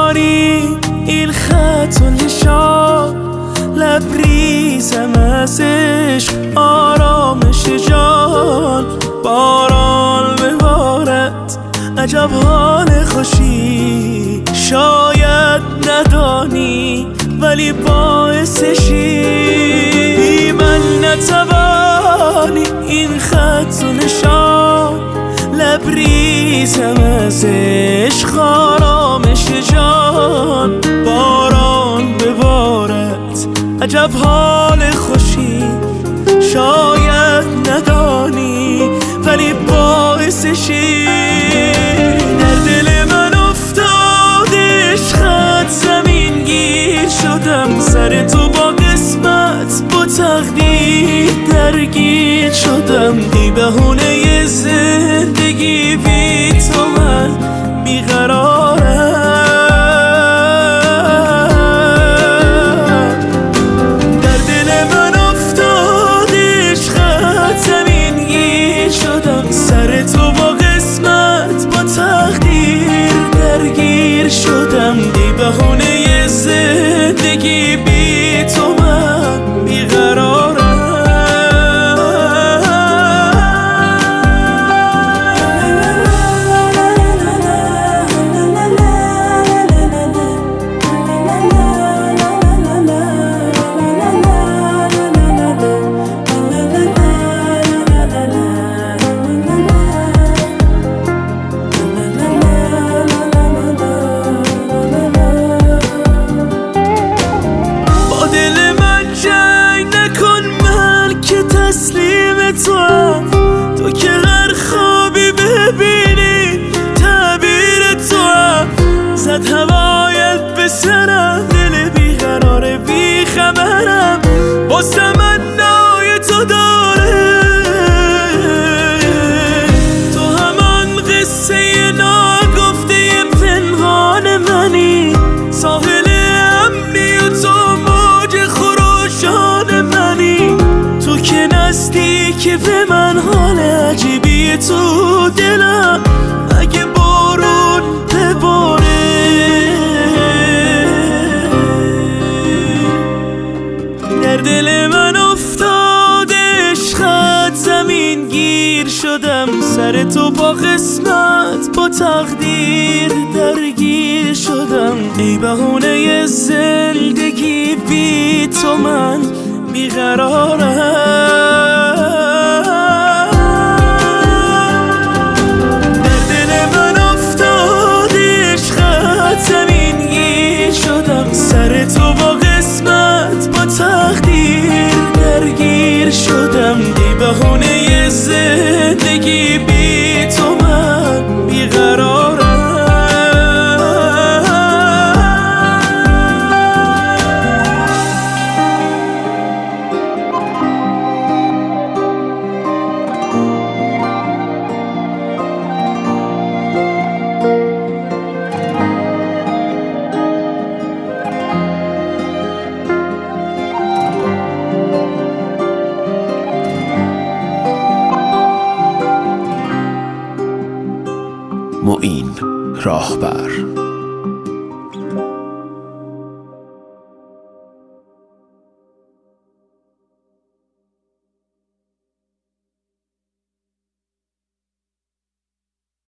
ندانی این خط و نشان، لبریزم از عشق آرامش جان. باران ببارد عجب حال خوشی، شاید ندانی ولی باعثشی. بی من نتوانی این خط و نشان، لبریزم از عشق آرامش جان. باران ببارد عجب حال خوشی، شاید ندانی ولی باعثشی. در دل من افتاد عشقت زمین گیر شدم، سر تو با قسمت با تقدیر درگیر شدم. ای بهونه زندگی بی تو من بیقرارم. در دل من افتاد عشقت زمین گیر شدم، سر تو با قسمت با تقدیر درگیر شدم. ای بهونه زندگی بی تو من بیقرارم. تو که هر خوابی ببینی تعبیر تو هم، زد هوایت به سرم، دل بیقرار بیخبرم باز تمنای تو داره. تو همان قصه ناگفته پنهان منی، ساحل امنی و تو موج خروشان منی. تو که نزدیکی به من، حال عجیبی تو دلم اگه بارون بباره. در دل من افتاد عشقت زمین گیر شدم، سر تو با قسمت با تقدیر درگیر شدم. ای بهونه زندگی بی تو من بیقرارم. در دل من افتاد عشقت زمین گیر شدم، سر تو با قسمت با تقدیر درگیر شدم. ای بهونه زندگی بی تو من بیقرارم. معین راهبر.